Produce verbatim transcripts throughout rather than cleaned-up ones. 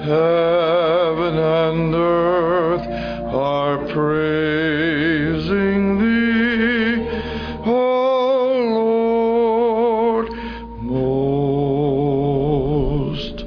Heaven and earth are praising thee, O Lord, most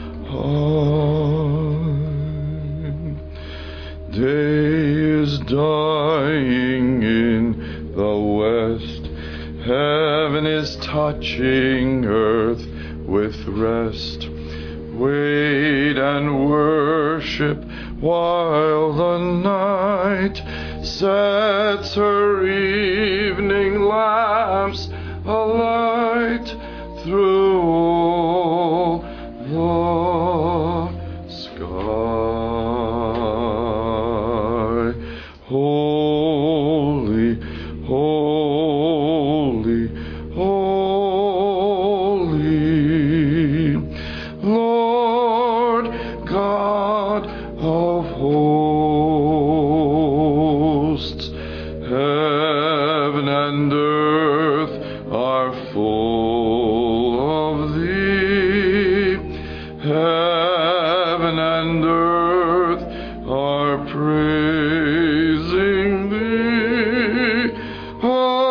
high. Day is dying in the west, heaven is touching earth with rest. Wait and worship while the night sets her evening lamps alight through all the sky. Holy, holy, holy, Lord God of hosts. Heaven and earth are full of thee. Heaven and earth are praising thee, O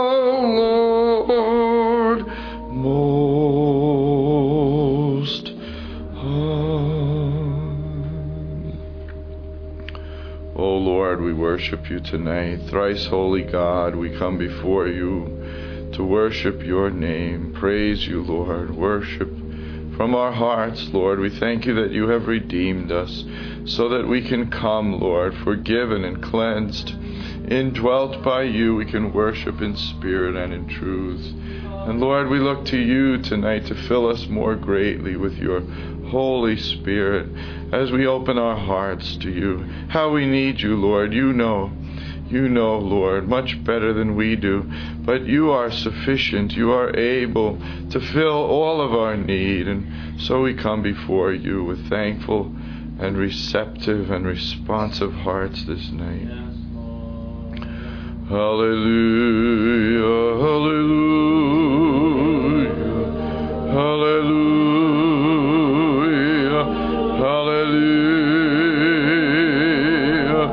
Lord, most high. O Lord, we worship you tonight. Thrice holy God, we come before you to worship your name. Praise you, Lord. Worship from our hearts, Lord. We thank you that you have redeemed us so that we can come, Lord, forgiven and cleansed. Indwelt by you, we can worship in spirit and in truth. And Lord, we look to you tonight to fill us more greatly with your Holy Spirit as we open our hearts to you. How we need you, Lord. You know. You know, Lord, much better than we do. But you are sufficient. You are able to fill all of our need. And so we come before you with thankful and receptive and responsive hearts this night. Hallelujah, hallelujah, hallelujah, hallelujah,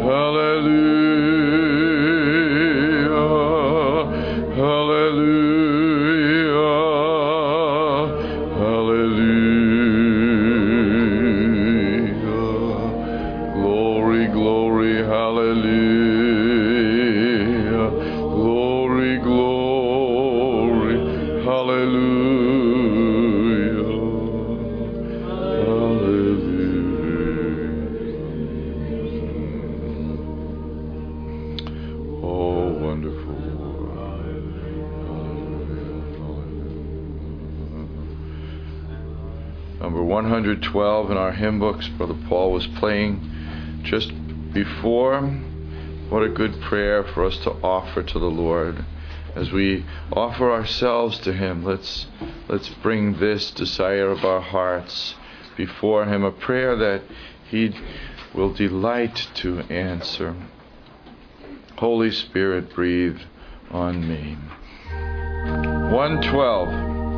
hallelujah, hallelujah, hallelujah. Glory, glory, hallelujah. one hundred twelve in our hymn books, Brother Paul was playing just before. What a good prayer for us to offer to the Lord. As we offer ourselves to him, let's let's bring this desire of our hearts before him, a prayer that he will delight to answer. Holy Spirit, breathe on me. one twelve.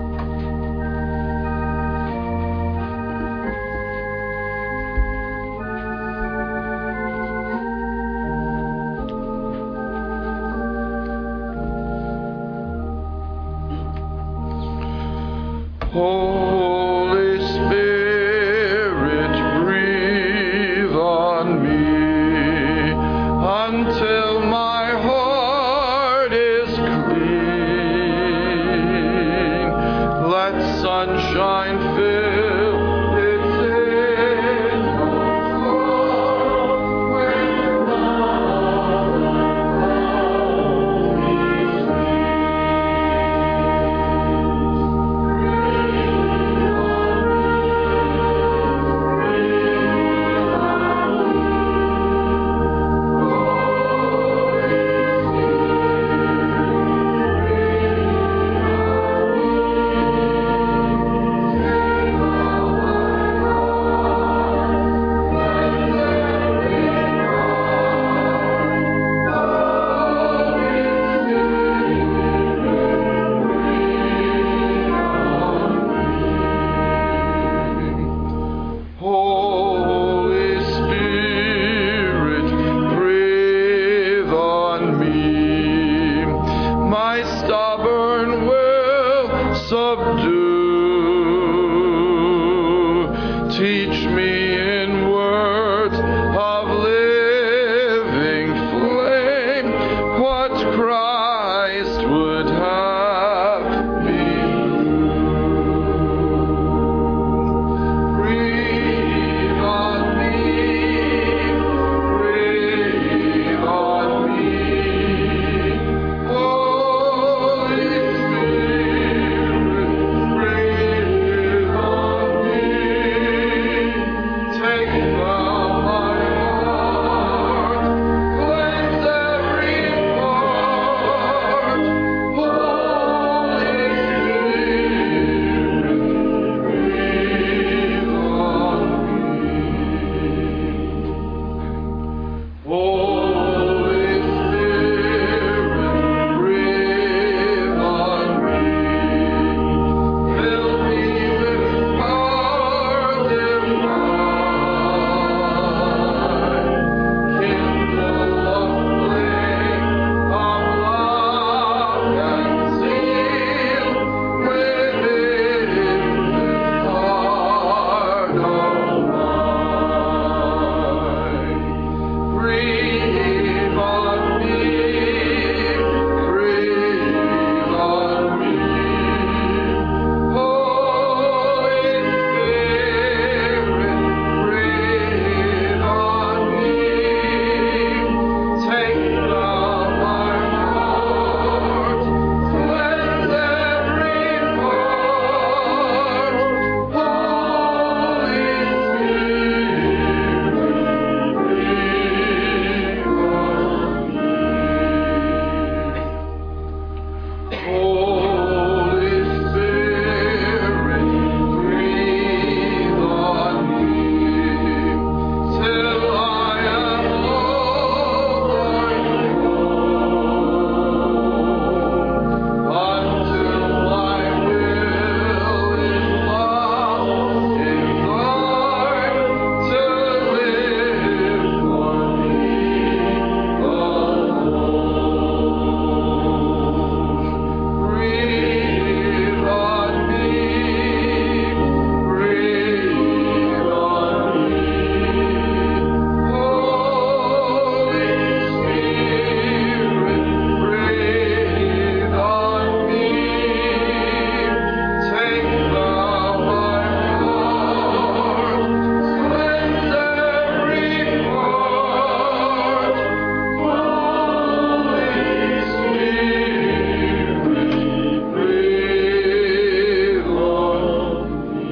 Holy Spirit, breathe on me until my heart is clean. Let sunshine fill its inmost soul with love and in words of living flame what Christ would have me do. Breathe on me, breathe on me, Holy Spirit, breathe on me. Take from my heart, cleanse every part. Holy Spirit, breathe on me. Holy Spirit, breathe on me. Fill me with power divine. Kindle a flame of love and zeal within this heart of mine. Breathe on me, breathe on me, Holy Spirit, breathe on me. Take from my heart, cleanse every part. Holy Spirit, breathe on me. Holy Spirit, breathe on me till I am all thine own, until my will is lost in thine, to live for thee alone. Breathe on me, breathe on me, Holy Spirit, breathe on me. Take from my heart, cleanse every part. Holy Spirit, breathe on me.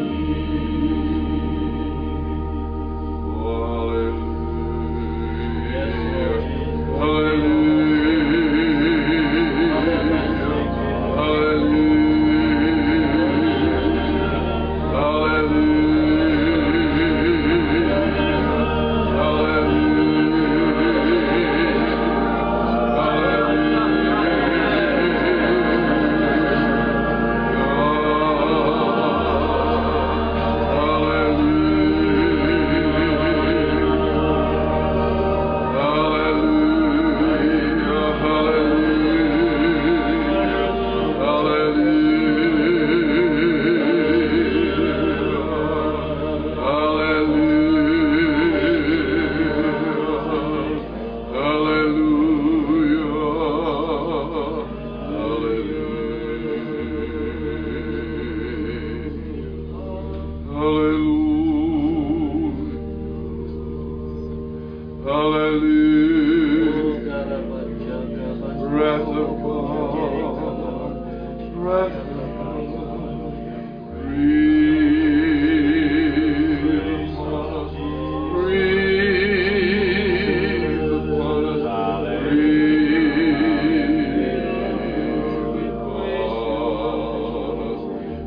Breath of God, breath of God, breathe upon us, breathe upon us, breathe upon us.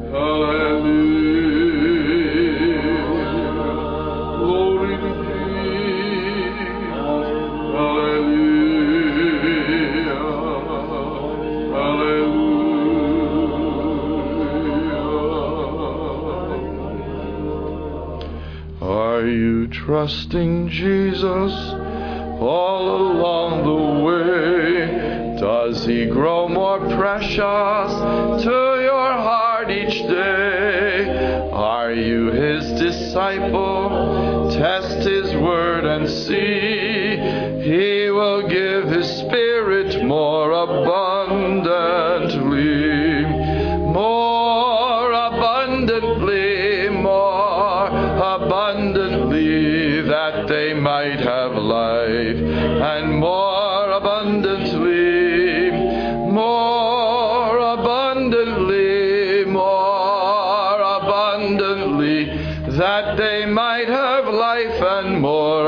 Hallelujah, glory to Jesus, hallelujah, hallelujah. Are you trusting Jesus all along the way? Does he grow more precious to your heart each day? Are you his disciple? and see. He will give His Spirit more abundantly, more abundantly, more abundantly, that they might have life, and more abundantly, more abundantly, more abundantly, that they might have life and more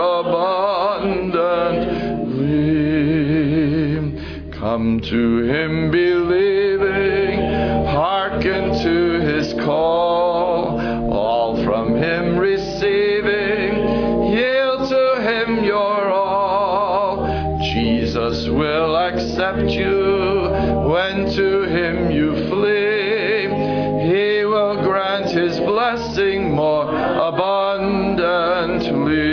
abundantly. Come to Him believing, hearken to His call, all from Him receiving, yield to Him your all. Jesus will accept you when to Him you flee. He will grant His blessing more abundantly.